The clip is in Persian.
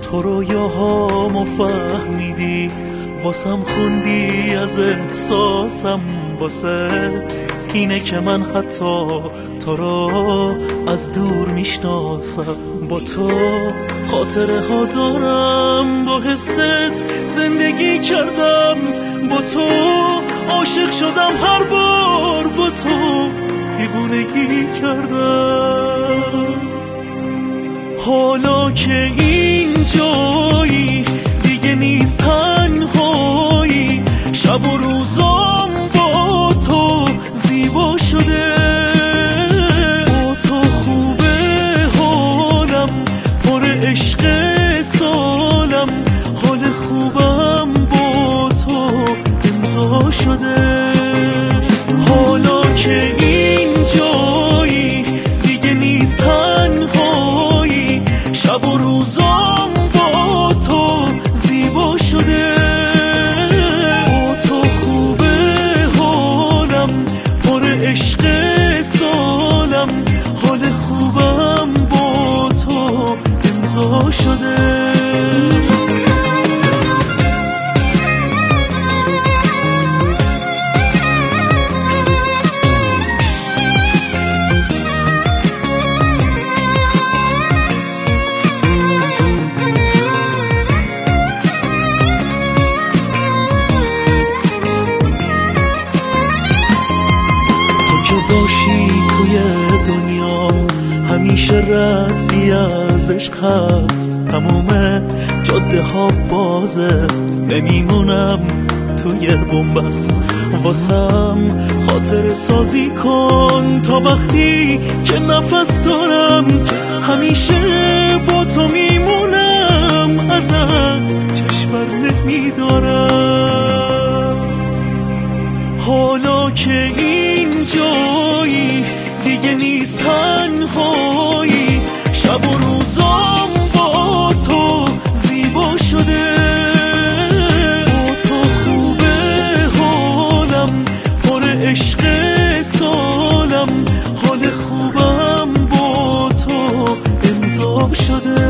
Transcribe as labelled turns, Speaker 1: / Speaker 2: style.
Speaker 1: تو رویاهامو فهمیدی، واسم خوندی از احساسم، واسه اینه که من حتی تو رو از دور میشناسم. با تو خاطره ها دارم، با حست زندگی کردم، با تو عاشق شدم، هر بار با تو دیوونگی کردم. حالا که اینجایی دیگه نیست تنهایی، شب و روزام با تو زیبا شده، با تو خوبه حالم، پر عشق سالم، حال خوبم با تو امضا شده. حالا که اینجایی دیگه نیست تنهایی، شب و روزام با تو زیبا شده، با تو خوبه حالم، پر عشق سالم، حال خوبم با تو امضا شده. توی دنیا همیشه ردی از عشق هست، تموم جاده ها بازه، نمیمونم توی بنبست. واسم خاطر سازی کن تا وقتی که نفس دارم، همیشه با تو میمونم، ازت چشم بر نمیدارم. حالا که اینجایی دیگه نیست تنهایی، شب و روزام با تو زیبا شده، با تو خوبه حالم، پر عشق سالم، حال خوبم با تو امضا شده.